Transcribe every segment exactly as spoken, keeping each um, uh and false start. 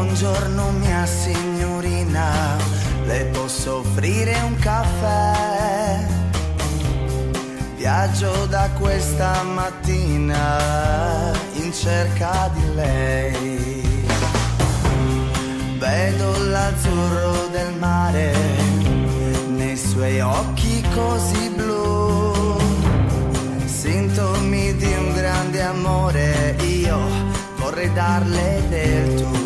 Buongiorno mia signorina, le posso offrire un caffè? Viaggio da questa mattina in cerca di lei. Vedo l'azzurro del mare nei suoi occhi così blu, sintomi di un grande amore, io vorrei darle del tu.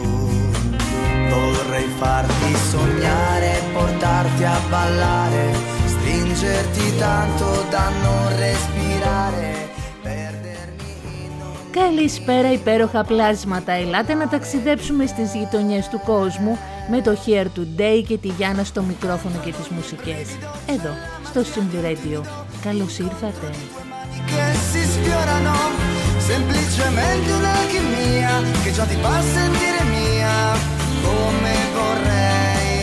Vorrei farti sognare, portarti a ballare, stringerti tanto da non respirare, perdermi in ogni... Καλησπέρα υπέροχα πλάσματα, ελάτε να ταξιδέψουμε στις γειτονιές του κόσμου με το Here Today και τη Γιάννα στο μικρόφωνο και τις μουσικές. Εδώ, στο Simple Radio. Καλώς ήρθατε. Semplicemente un'alchimia che già ti fa sentire mia come vorrei.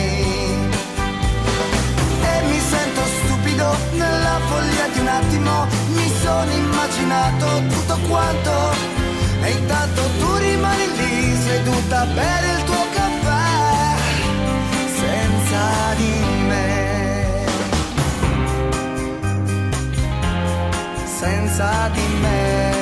E mi sento stupido nella follia di un attimo, mi sono immaginato tutto quanto. E intanto tu rimani lì seduta a bere il tuo caffè senza di me, senza di me.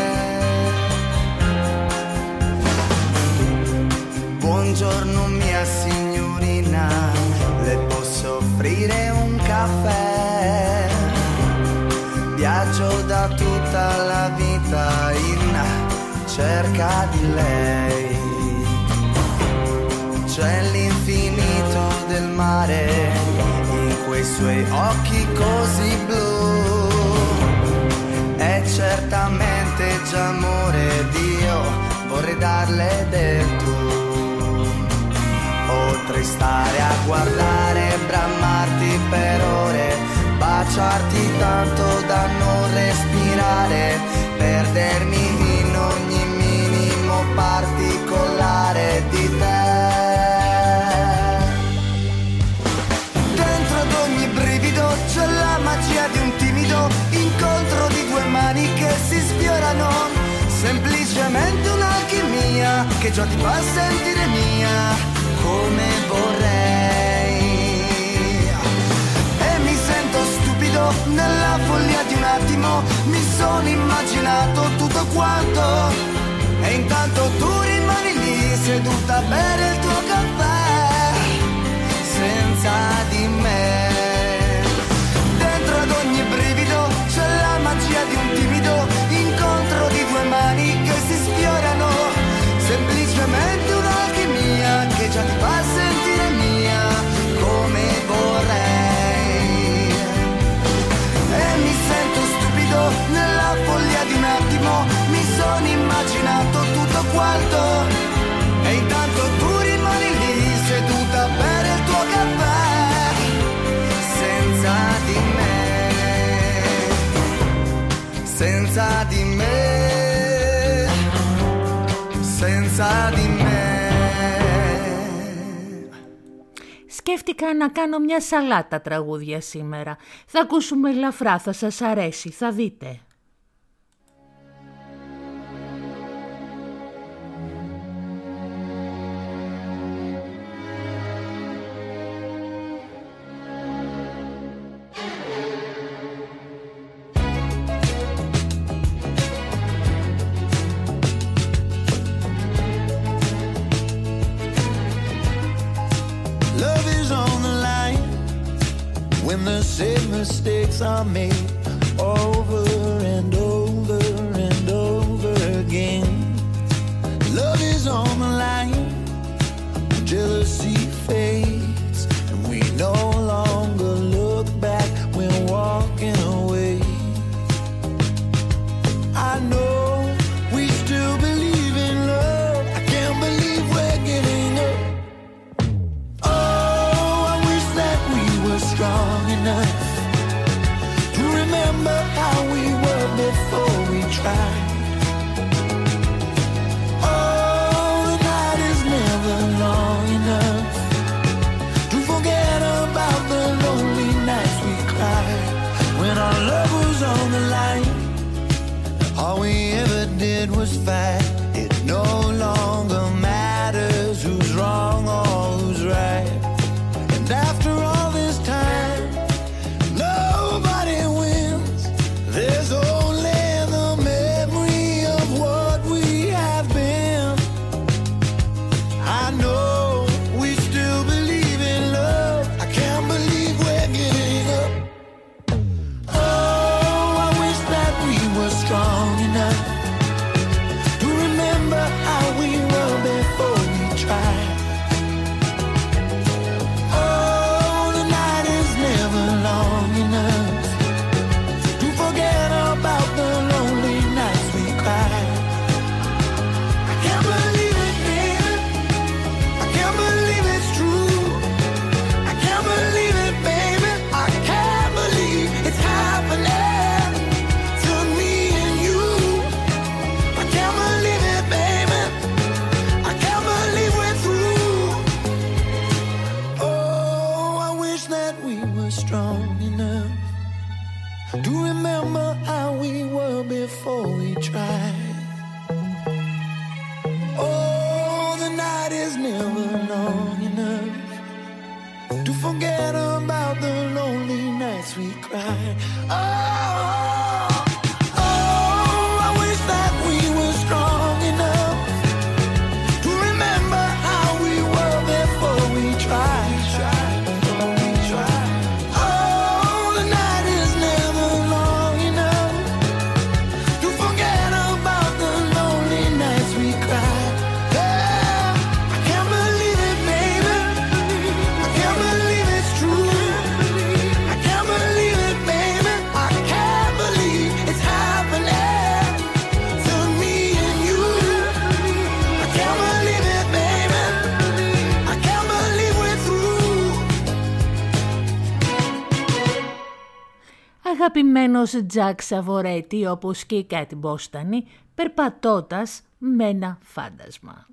Buongiorno mia signorina, le posso offrire un caffè? Viaggio da tutta la vita in cerca di lei. C'è l'infinito del mare in quei suoi occhi così blu, è certamente già amore Dio, vorrei darle del tu. Potrei stare a guardare, bramarti per ore, baciarti tanto da non respirare, perdermi in ogni minimo particolare di te. Dentro ad ogni brivido c'è la magia di un timido incontro di due mani che si sfiorano, semplicemente un'alchimia che già ti fa sentire mia come vorrei. E mi sento stupido nella follia di un attimo, mi sono immaginato tutto quanto. E intanto tu rimani lì seduta a bere il tuo caffè senza di me. Dentro ad ogni brivido c'è la magia di un timido incontro di due mani che si sfiorano, semplicemente un'alchimia che già ti fa sentire mia come vorrei. E mi sento stupido nella follia di un attimo, mi sono immaginato tutto quanto. E intanto tu rimani lì seduta a bere il tuo caffè senza di me, senza di me, senza di me. Σκέφτηκα να κάνω μια σαλάτα τραγούδια σήμερα. Θα ακούσουμε ελαφρά, θα σας αρέσει, θα δείτε. When the same mistakes are made over and over and over again, love is on the line, jealousy fades, and we no longer look back when walking away. I know we still believe in love, I can't believe we're giving up. Oh, I wish that we were strong enough to remember how we were before we tried. Oh, the night is never long enough to forget about the lonely nights we cried when our love was on the line. All we ever did was fight. It no longer matters who's αγαπημένος Jack Savoretti, όπως και η Κάτι Μπόστανη, περπατώντας με ένα φάντασμα.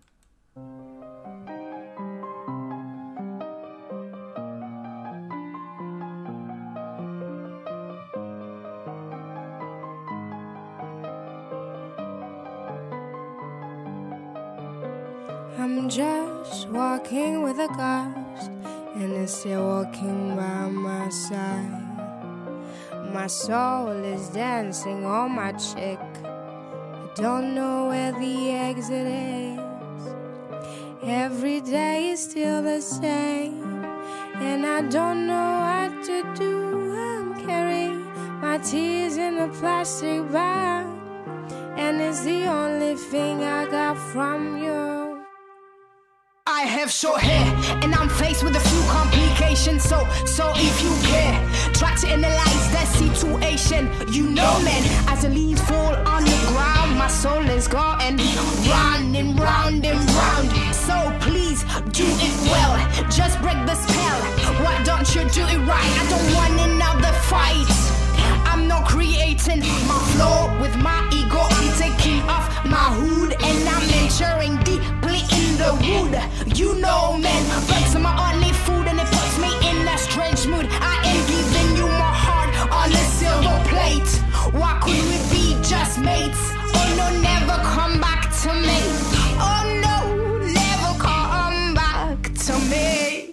I'm just walking with a ghost, and it's still walking by my side. My soul is dancing on my cheek. I don't know where the exit is. Every day is still the same, and I don't know what to do. I'm carrying my tears in a plastic bag, and it's the only thing I got from you. I have short hair, and I'm faced with a few complications. So, so if you care, try to analyze that situation. You know, man, as the leaves fall on the ground, my soul is going round and round and round. So please do it well, just break the spell. Why don't you do it right? I don't want another fight. I'm not creating my flow with my ego. I'm taking off my hood and I'm entering deeply in the wood. You know, man, breaks are my only food and it puts me in a strange mood. I am giving you my heart on a silver plate. Why could we be just mates? Oh no, never come back to me. Oh no, never come back to me.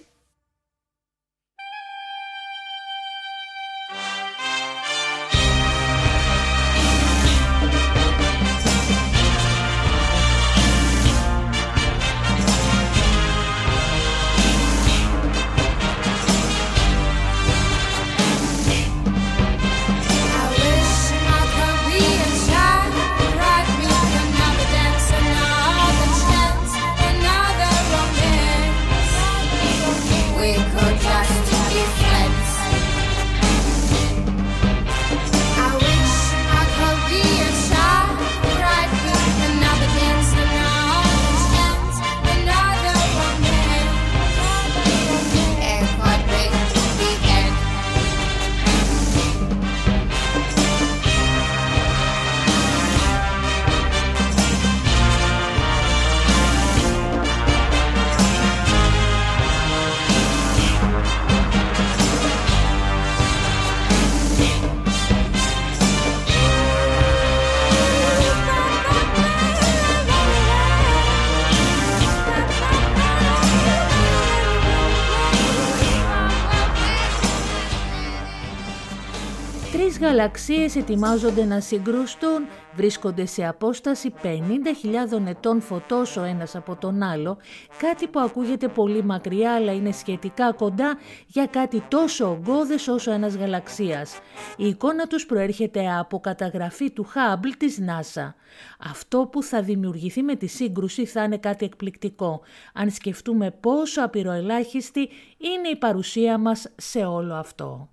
Τρεις γαλαξίες ετοιμάζονται να συγκρουστούν, βρίσκονται σε απόσταση πενήντα χιλιάδων ετών φωτός ο ένας από τον άλλο, κάτι που ακούγεται πολύ μακριά αλλά είναι σχετικά κοντά για κάτι τόσο ογκώδες όσο ένας γαλαξίας. Η εικόνα τους προέρχεται από καταγραφή του Hubble της NASA. Αυτό που θα δημιουργηθεί με τη σύγκρουση θα είναι κάτι εκπληκτικό, αν σκεφτούμε πόσο απειροελάχιστη είναι η παρουσία μας σε όλο αυτό.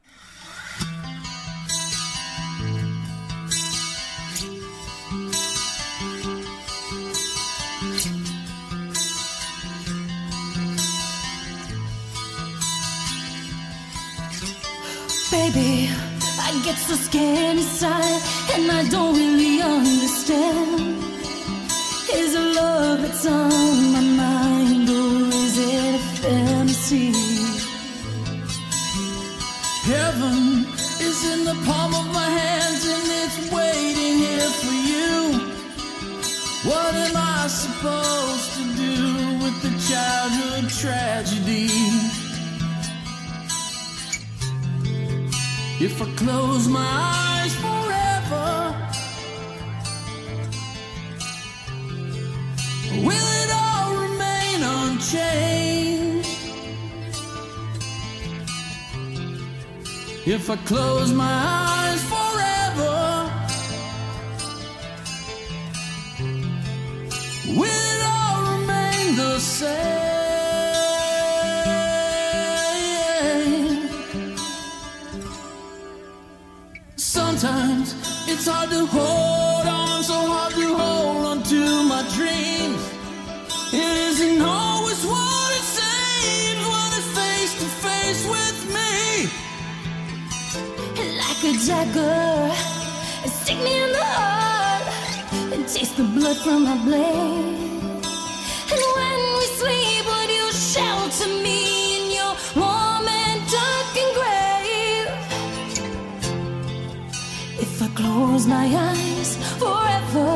Baby, I get so scared inside, and I don't really understand. Is it love that's on my mind, or is it a fantasy? Heaven is in the palm of my hands, and it's waiting here for you. What am I supposed to do with the childhood tragedy? If I close my eyes forever, will it all remain unchanged? If I close my eyes forever, will it all remain the same? Sometimes it's hard to hold on, so hard to hold on to my dreams. It isn't always what it seems when it's face to face with me. Like a dagger and stick me in the heart and taste the blood from my blade. And when we sleep, would you shelter me in your warm and darkened grave? If I close my eyes forever,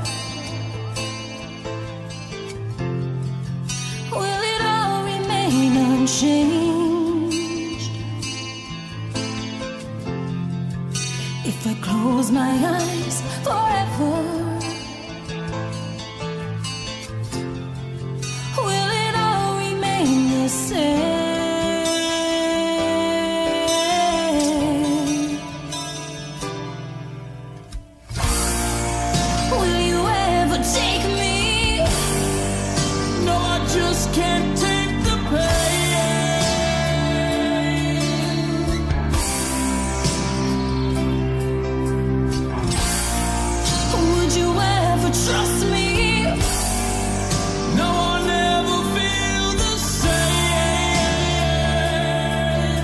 will it all remain unchanged? If I close my eyes forever, will it all remain the same? Will you ever take me? No, I just can't take the pain. Would you ever trust me? No, I'll never feel the same.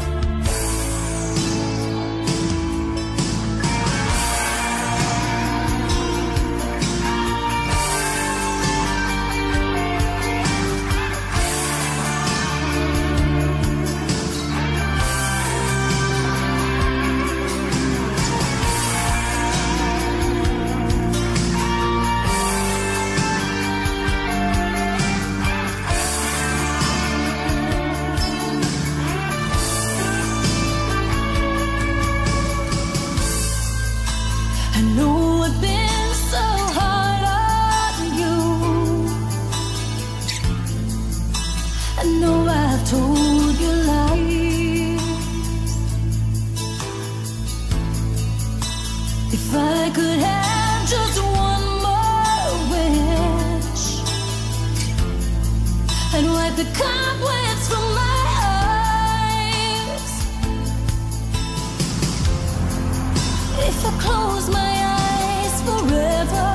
I know I've been so hard on you. I know I've told you lies. If I could have just one more wish, I'd wipe the cobwebs from my eyes. If I close my eyes forever,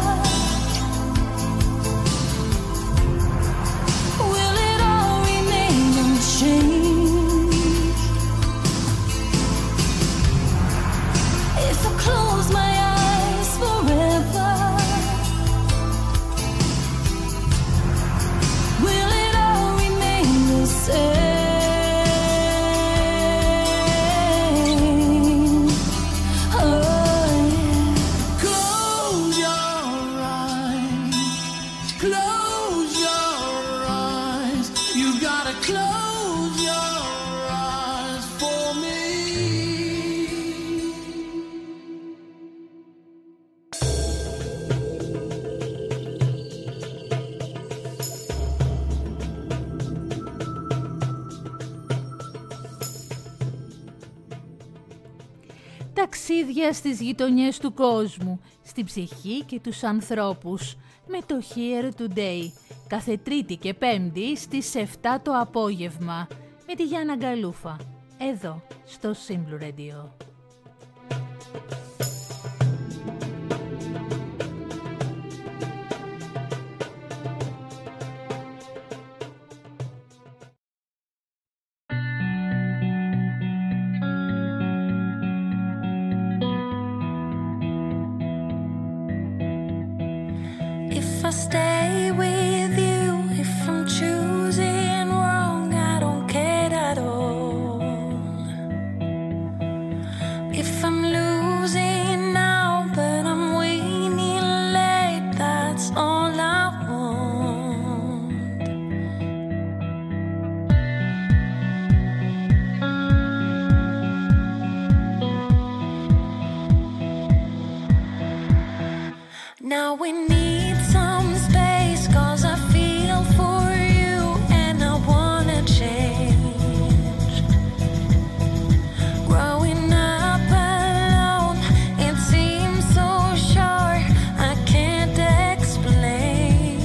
will it all remain unchanged? If I close my eyes forever, will it all remain the same? Oh, yeah. Close your eyes. Close your eyes. You gotta close your eyes for me. Ταξίδια στις γειτονιές του κόσμου, στην ψυχή και τους ανθρώπους, με το Here Today, κάθε Τρίτη και Πέμπτη στις επτά το απόγευμα, με τη Γιάννα Γκαλούφα, εδώ στο Simple Radio. If I stay with you, if I'm choosing wrong, I don't care at all. If I'm losing now, but I'm winning late, that's all I want. Now we need some space, 'cause I feel for you and I wanna change. Growing up alone, it seems so short, I can't explain.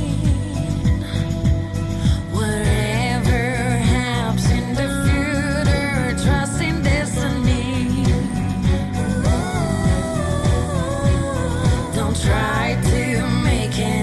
Whatever happens in the future, trust in destiny. Don't try to make it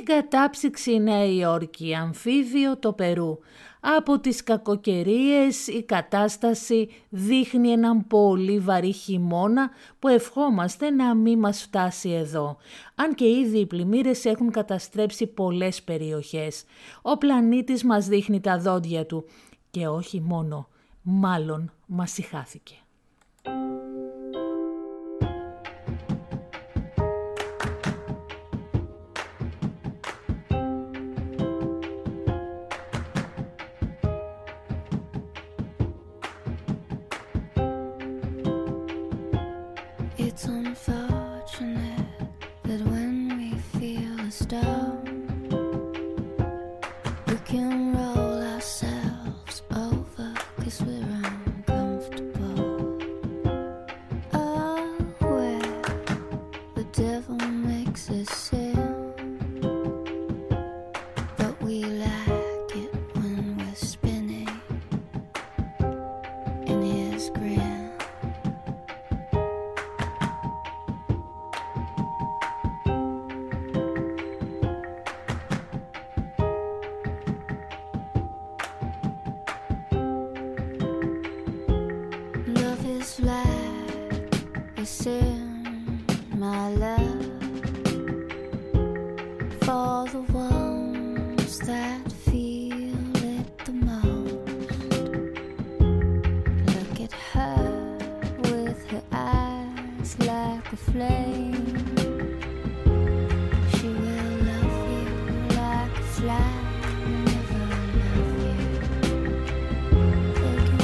Στην κατάψυξη Νέα Υόρκη, αμφίβιο το Περού. Από τις κακοκαιρίες η κατάσταση δείχνει έναν πολύ βαρύ χειμώνα που ευχόμαστε να μην μας φτάσει εδώ. Αν και ήδη οι πλημμύρες έχουν καταστρέψει πολλές περιοχές. Ο πλανήτης μας δείχνει τα δόντια του και όχι μόνο, μάλλον μας ησυχάθηκε. It's unfortunate that when we feel a storm, we can roll ourselves over 'cause we're uncomfortable. Oh, where the devil makes us sin, but we like it when we're spinning in his grin. My love for the ones that feel it the most. Look at her with her eyes like a flame. She will love you like a fly. Never love you again.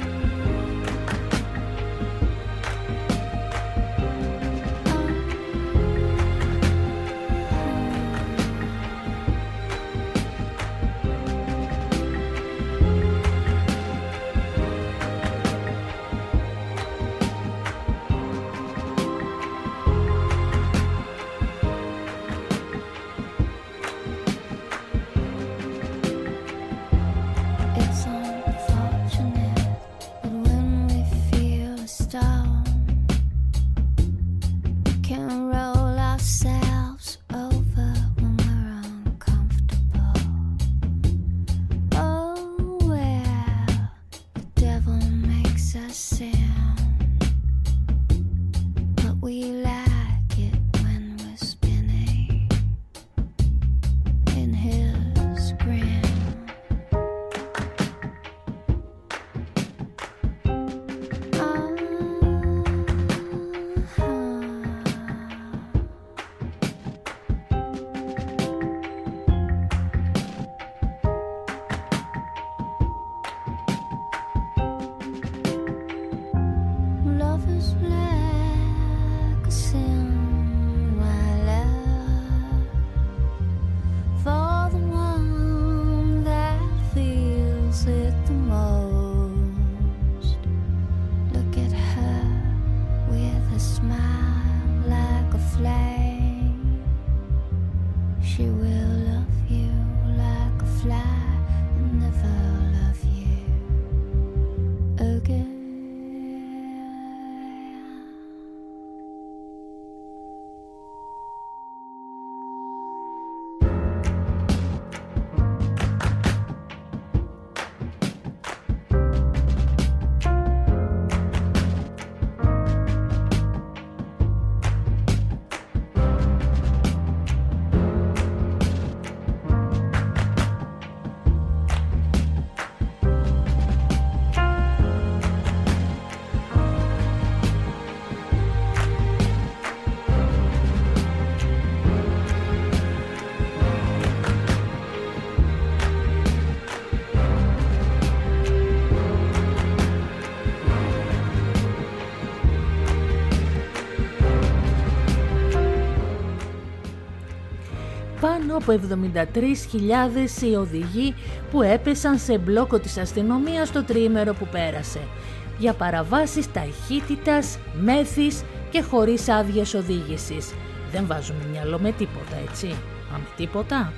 Πάνω από εβδομήντα τρεις χιλιάδες οι οδηγοί που έπεσαν σε μπλόκο της αστυνομίας το τριήμερο που πέρασε για παραβάσεις ταχύτητας, μέθης και χωρίς άδειες οδήγησης. Δεν βάζουμε μυαλό με τίποτα, έτσι. Μα με τίποτα.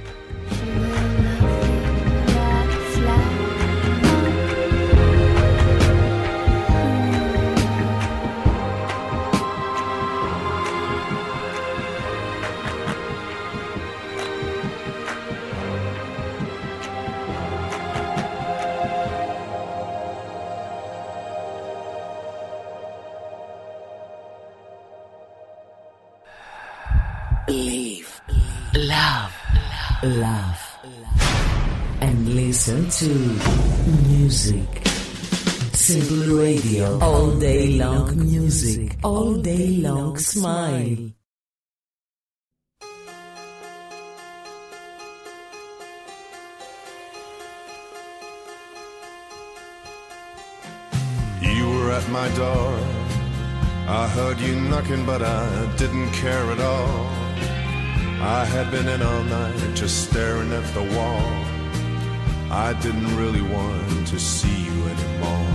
Live. Love. Love. And listen to music. Simple Radio. All day long music. All day long smile. You were at my door. I heard you knocking, but I didn't care at all. I had been in all night, just staring at the wall. I didn't really want to see you anymore.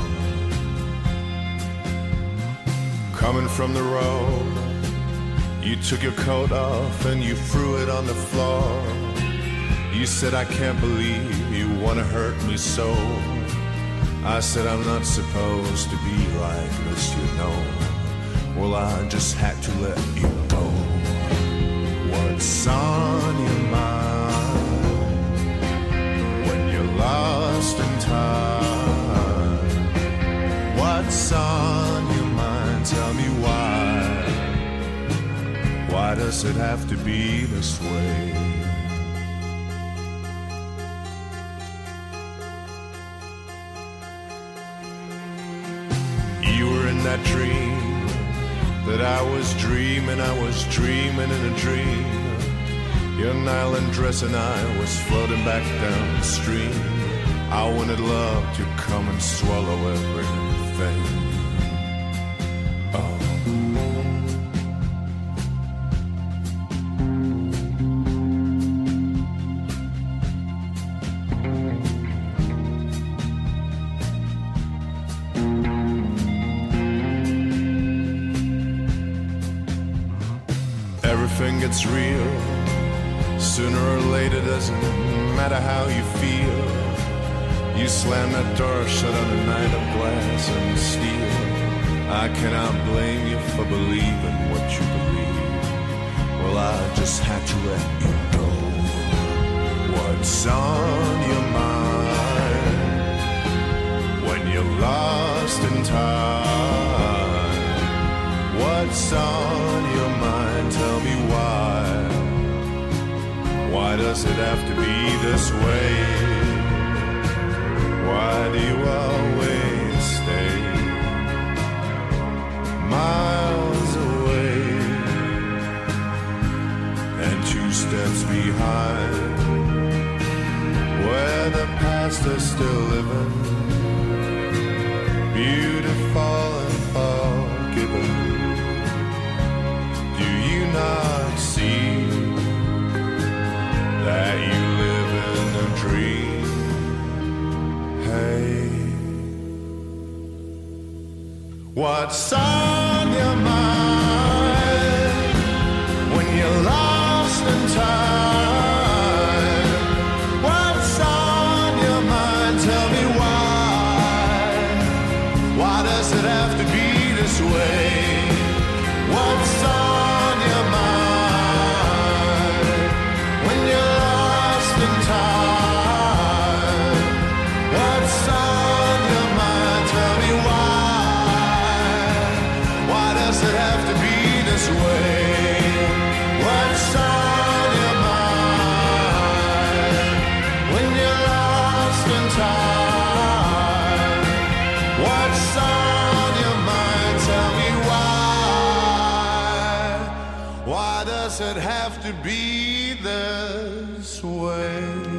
Coming from the road, you took your coat off and you threw it on the floor. You said, I can't believe you want to hurt me so. I said, I'm not supposed to be like this, you know. Well, I just had to let you know what's on your mind when you're lost in time. What's on your mind? Tell me why. Why does it have to be this way? You were in that dream that I was dreaming, I was dreaming in a dream. Your nylon dress and I was floating back down the stream. I wanted love to come and swallow everything. Oh. Everything gets real. Sooner or later, doesn't matter how you feel. You slam that door shut on a night of glass and steel. I cannot blame you for believing what you believe. Well, I just had to let you know what's on your mind when you're lost in time. What's on your mind? Tell me why. Why does it have to be this way? Why do you always stay miles away and two steps behind, where the past is still living, beautiful and forgiven? Do you not see that you live in a dream? Hey, what's on your mind when you're lost in time? What's on your mind? Tell me why. Why does it have to be this way? What's on your mind when you're lost in time? What's on your mind? Tell me why. Why does it have to be this way? What's on your mind when you're lost in time? What's on your mind? Tell me why. Why does it have to be this way?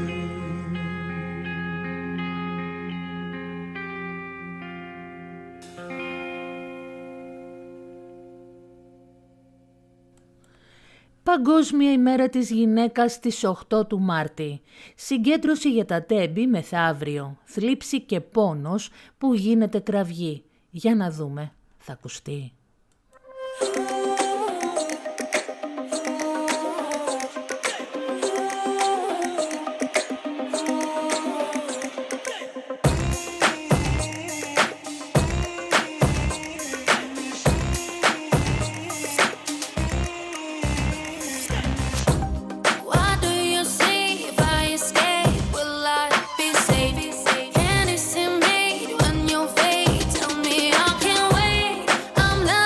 Παγκόσμια ημέρα της γυναίκας στις οκτώ του Μάρτη. Συγκέντρωση για τα τέμπη μεθαύριο. Θλίψη και πόνος που γίνεται κραυγή. Για να δούμε. Θα ακουστεί. I'm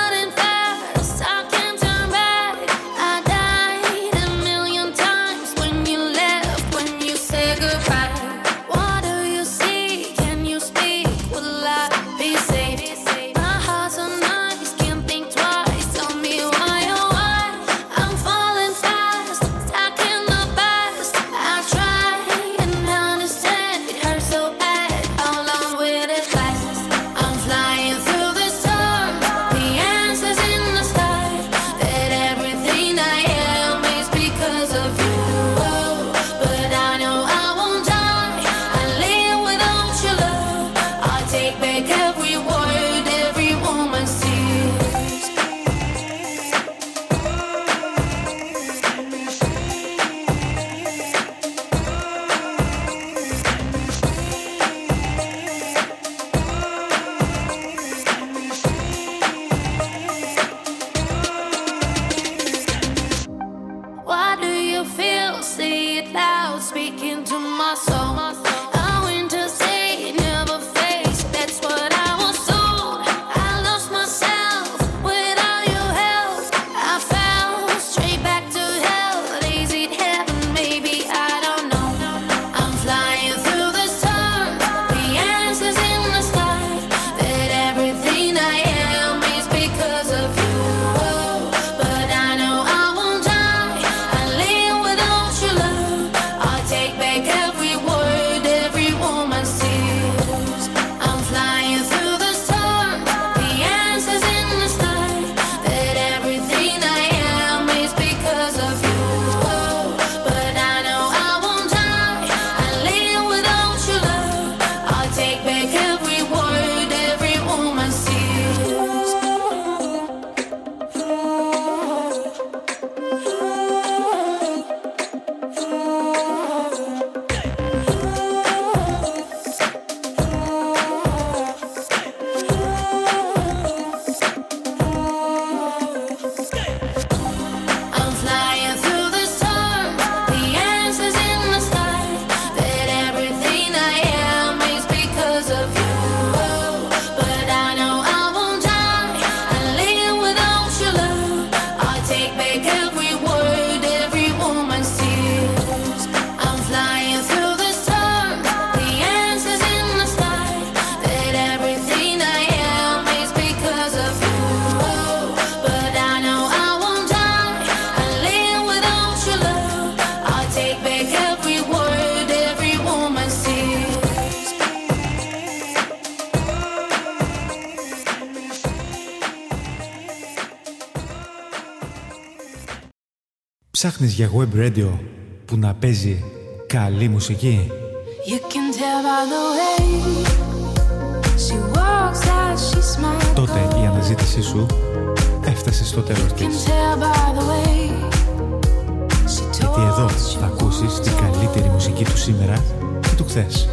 Ψάχνεις για web radio που να παίζει καλή μουσική? You can tell by the way she walks as she smiles. Τότε η αναζήτησή σου έφτασε στο τέλος της. Γιατί εδώ θα ακούσεις την καλύτερη μουσική του σήμερα και του χθες.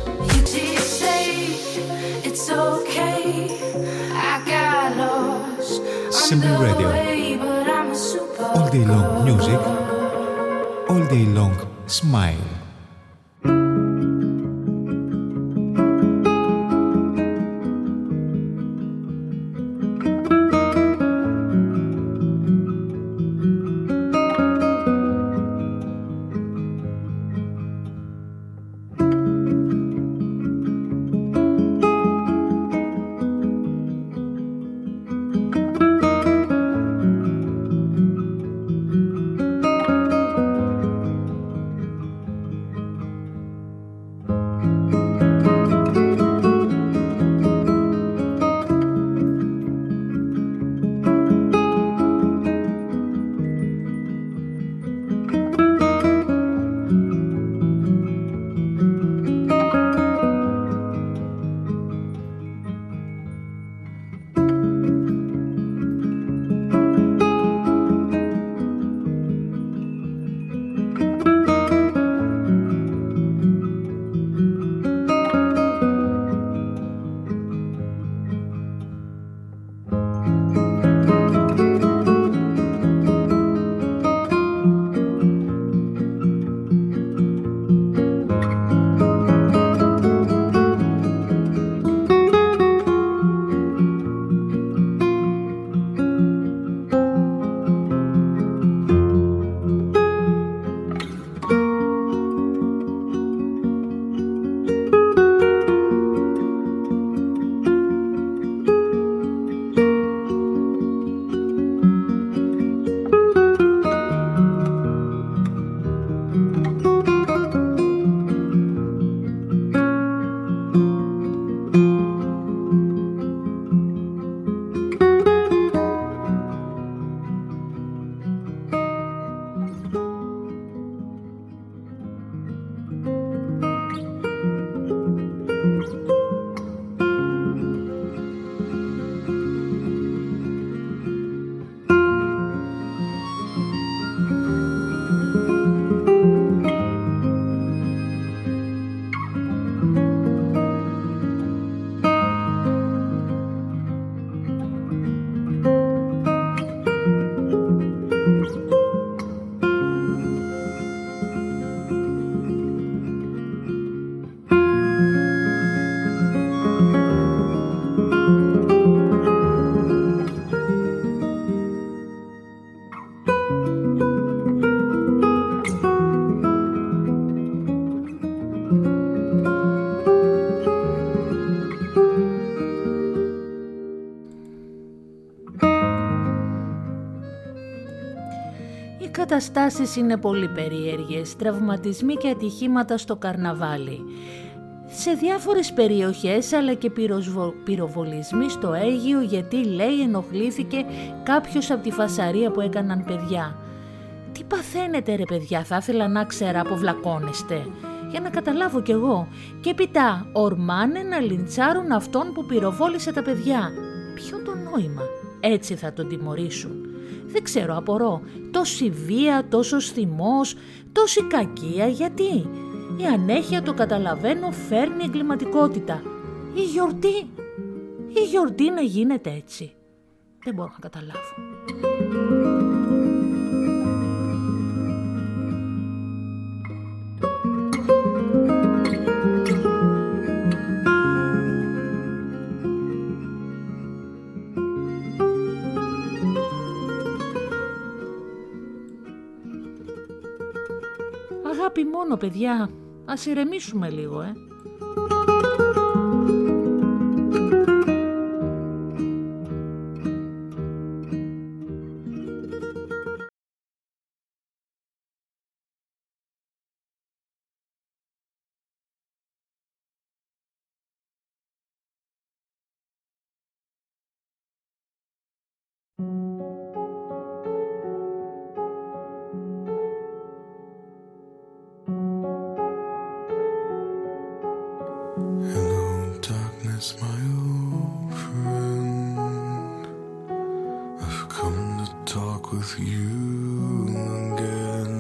Simple Radio. All day long music. All day long smile. Οι καταστάσεις είναι πολύ περίεργες, τραυματισμοί και ατυχήματα στο καρναβάλι. Σε διάφορες περιοχές αλλά και πυροσβο... πυροβολισμοί στο Αίγυο, γιατί λέει ενοχλήθηκε κάποιος από τη φασαρία που έκαναν παιδιά. Τι παθαίνετε ρε παιδιά, θα ήθελα να ξέρα, αποβλακώνεστε. Για να καταλάβω κι εγώ. Και έπειτα ορμάνε να λιντσάρουν αυτόν που πυροβόλησε τα παιδιά. Ποιο το νόημα, έτσι θα τον τιμωρήσουν. Δεν ξέρω, απορώ. Τόση βία, τόσος θυμός, τόση κακία, γιατί? Η ανέχεια, το καταλαβαίνω, φέρνει εγκληματικότητα. Η γιορτή, η γιορτή να γίνεται έτσι. Δεν μπορώ να καταλάβω. Αγάπη μόνο, παιδιά. Ας ηρεμήσουμε λίγο, ε. Yes, my old friend, I've come to talk with you again,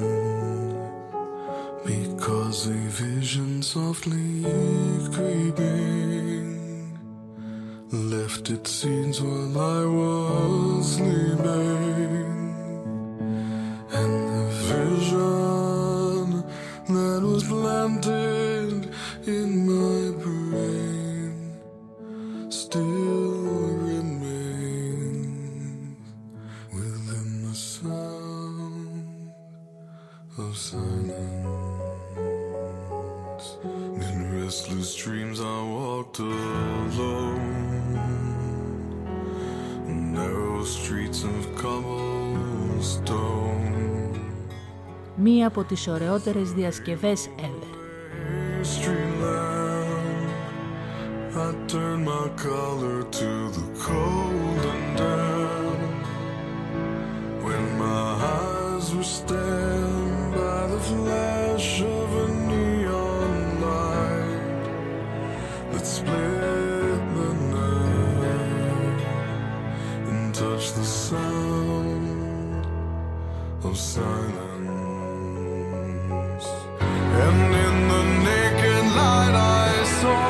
because a vision softly creeping left its seeds while I was sleeping, and the vision that was planted in my brain still remains within the sound of silence. In restless dreams I walked alone, narrow streets of cobblestone. Μία από τις ωραιότερες διασκευές ever. I turned my collar to the cold and damp, when my eyes were stabbed by the flash of a neon light that split the night and touched the sound of silence. And in the naked light I saw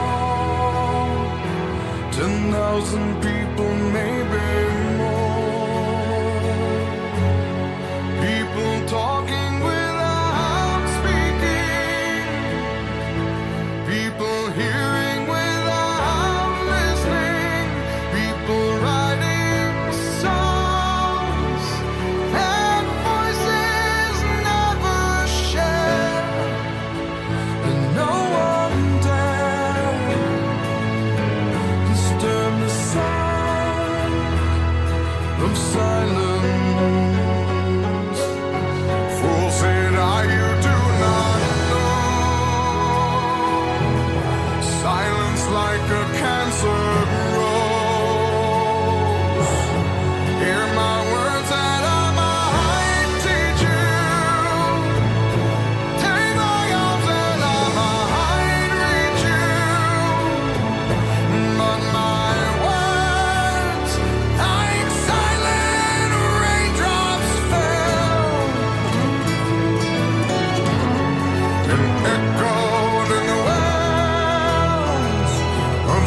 ten thousand people, maybe more. People talking without speaking. People hearing without listening. People writing songs that voices never share. And no one dared disturb the sound of silence. Fool said I, you do not know. Silence like a cancer grows. Hear my words that I might teach you. Take my arms that I might reach you. But my words, like silent raindrops, fell and echoed in the wells of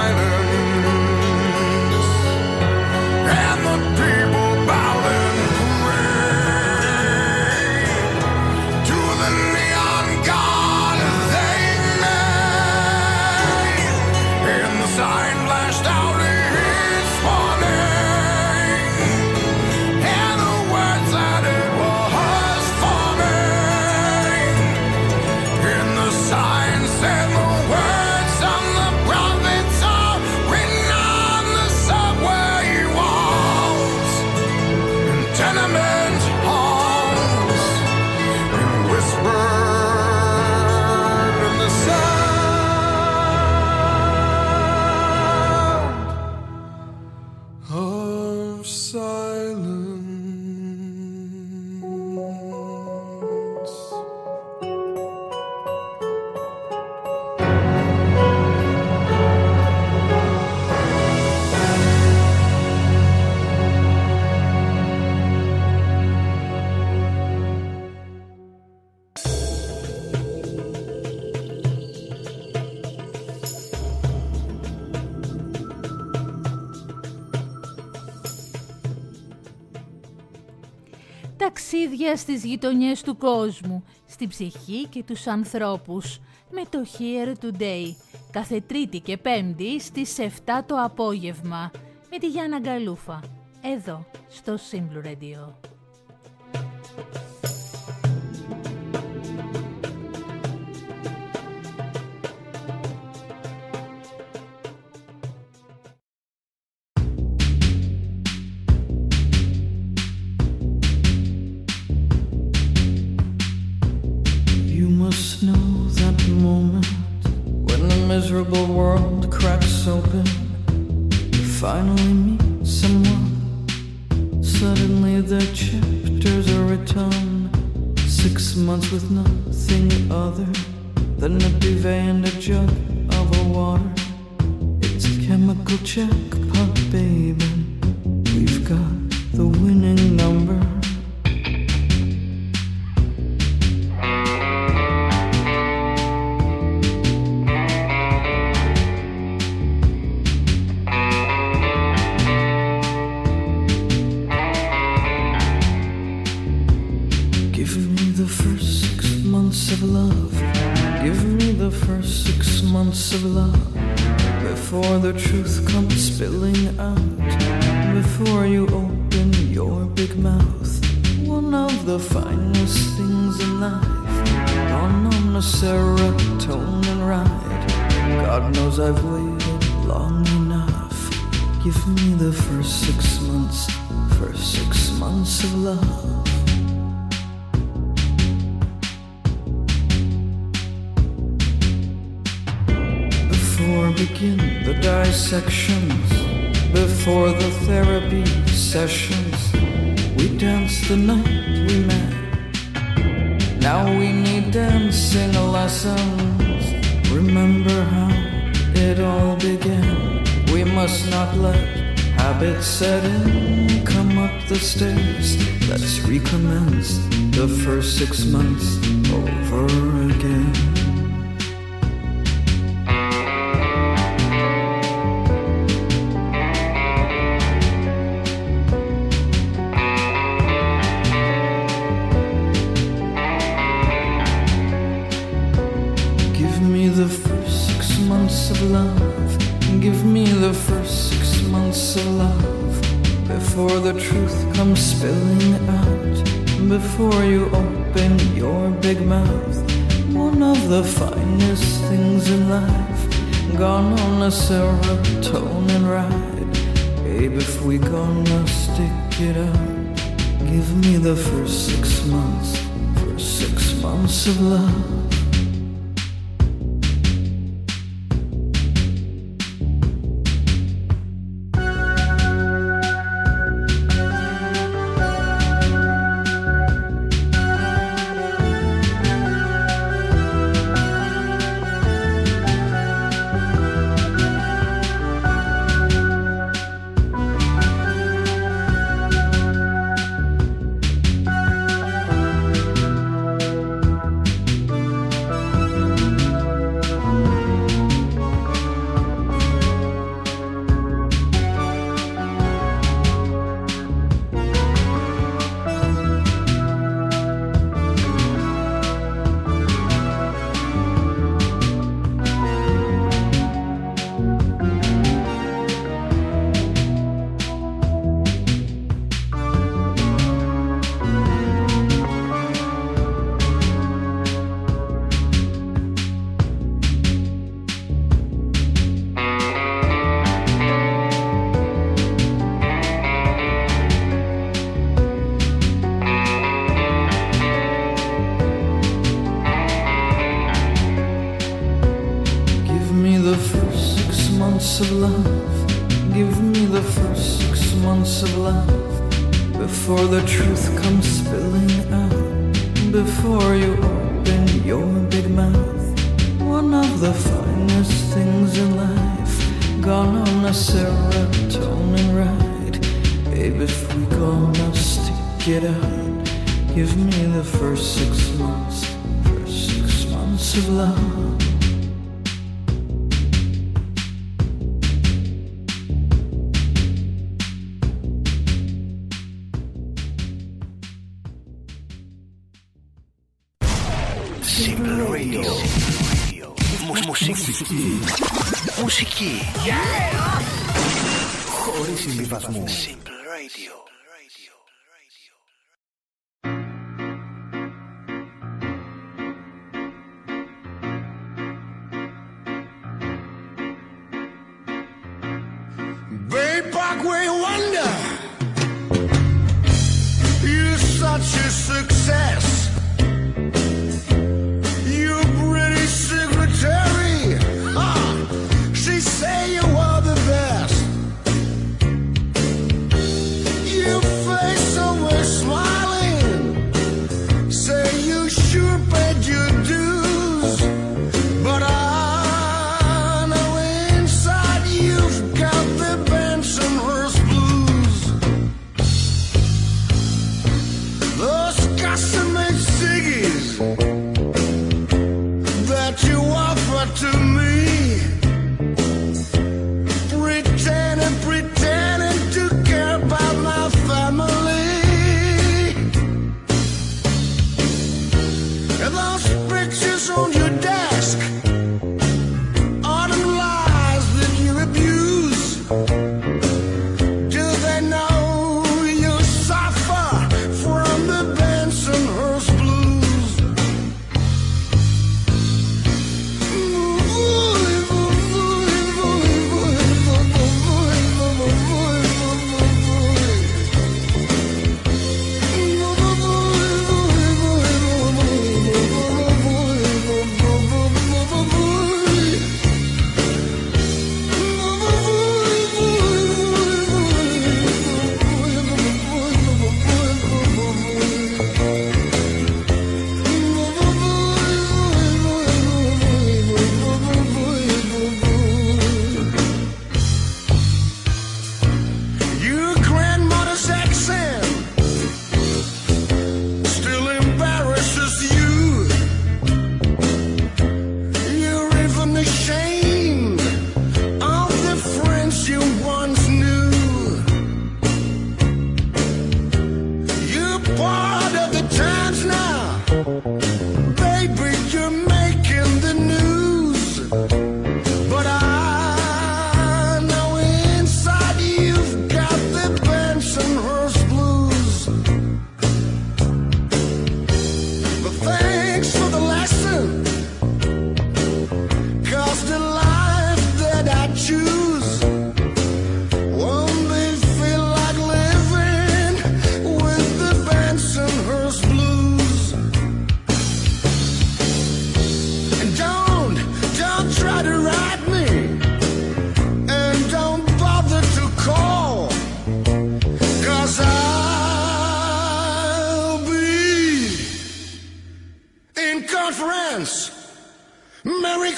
silence. And the people bowed and prayed to the neon god they made. And the sign flashed out its warning, and the words that it was forming. And the sign said the words on the prophets are written on the subway walls, in tenement halls, and whispered in the sound of silence. Ταξίδια στις γειτονιές του κόσμου, στην ψυχή και τους ανθρώπους, με το Here Today, κάθε Τρίτη και Πέμπτη στις επτά το απόγευμα, με τη Γιάννα Γκαλούφα, εδώ στο Simple Radio. You must know that moment when the miserable world cracks open. You finally meet someone. Suddenly their chapters are written. Six months with nothing other than a duvet and a jug of a water. circle jackpot, baby. We've got the winning number. Give me the first six months of love. Give me the first six months of love. Before the truth comes spilling out, before you open your big mouth. One of the finest things in life, gone on a serotonin ride. God knows I've waited long enough. Give me the first six months, first six months of love. Before begin the dissections, before the therapy sessions, we danced the night we met. Now we need dancing lessons. Remember how it all began. We must not let habits set in. Come up the stairs, let's recommence the first six months over again. Of love, give me the first six months of love. Before the truth comes spilling out, before you open your big mouth. One of the finest things in life, gone on a serotonin ride. Babe, if we gonna stick it out, give me the first six months, first six months of love. Of love, give me the first six months of love. Before the truth comes spilling out, before you open your big mouth. One of the finest things in life, gone on a serotonin ride. Babe, if we gonna stick it out, give me the first six months, first six months of love. Simple Radio. Μουσική. Μουσική. Χωρίς συμβιβασμό. Simple Radio. Bay Parkway Wonder, you're such a success. She say you were the best. You face always smiling, say you sure paid your dues, but I know inside you've got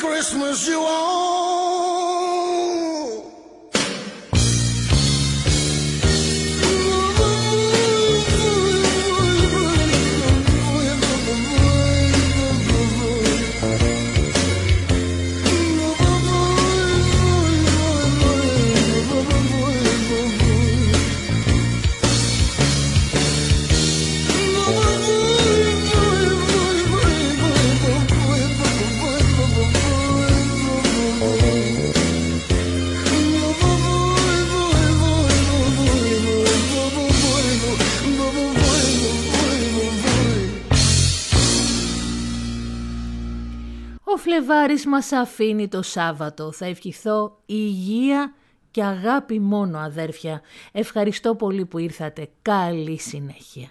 Christmas you want. Ο Φλεβάρης μας αφήνει το Σάββατο. Θα ευχηθώ υγεία και αγάπη μόνο, αδέρφια. Ευχαριστώ πολύ που ήρθατε. Καλή συνέχεια.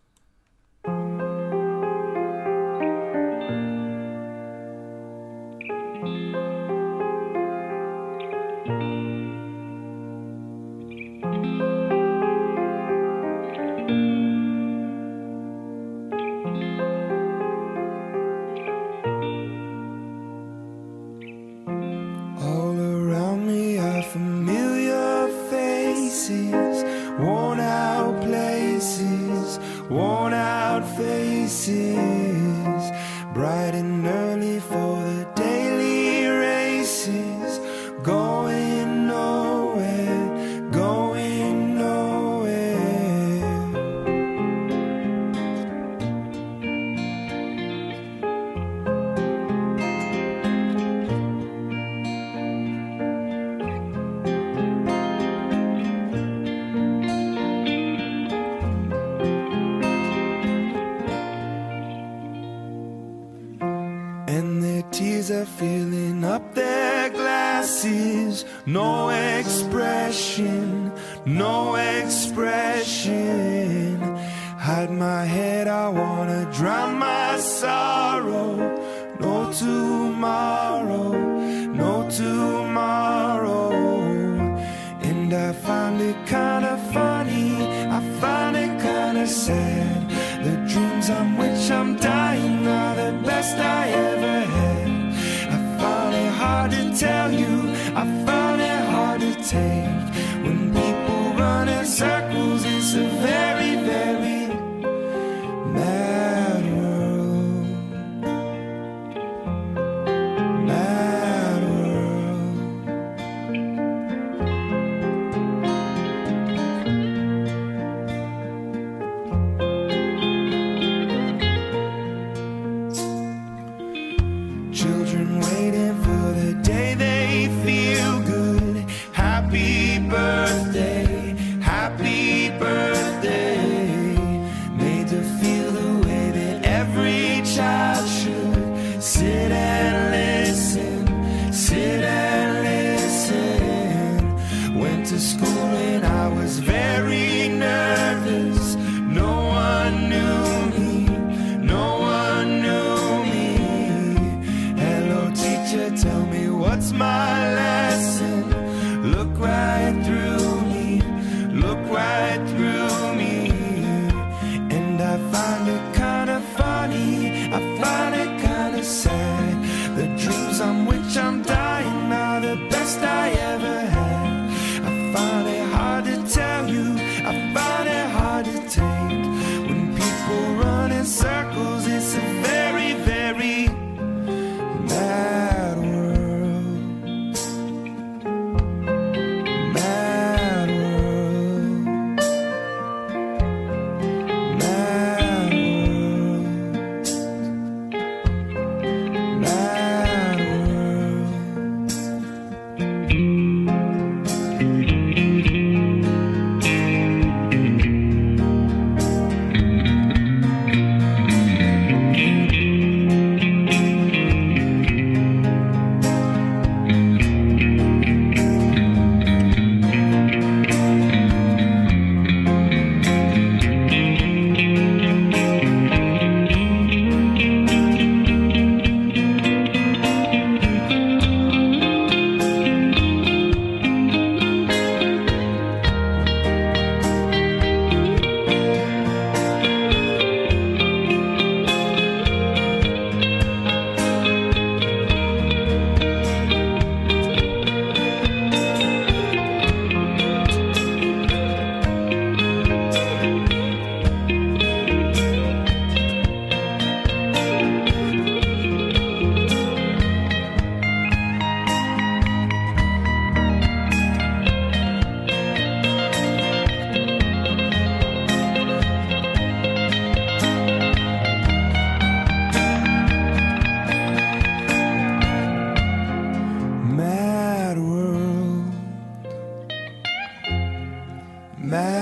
Bright and early for the daily races, going nowhere, going nowhere. Are filling up their glasses, no expression, no expression. Hide my head, I wanna drown my sorrow. No tomorrow, no tomorrow. And I find it kinda funny, I find it kinda sad. The dreams on which I'm dying are the best I ever had. Hard to tell you, I found it hard to take. When people run in circles, it's a very, very mad world. Mad world. Children waiting for the day they feel good. Happy birthday, happy birthday. Made to feel the way that every child should. Sit and listen, sit and listen. Went to school and I was very nervous. No one knew me, no one knew me. Hello teacher, tell me what's my lesson? Look right through me, look right through me. And I find it kinda funny, I find it kinda sad. The dreams on which I'm dying are the best I ever had. I find it hard to tell you, Mad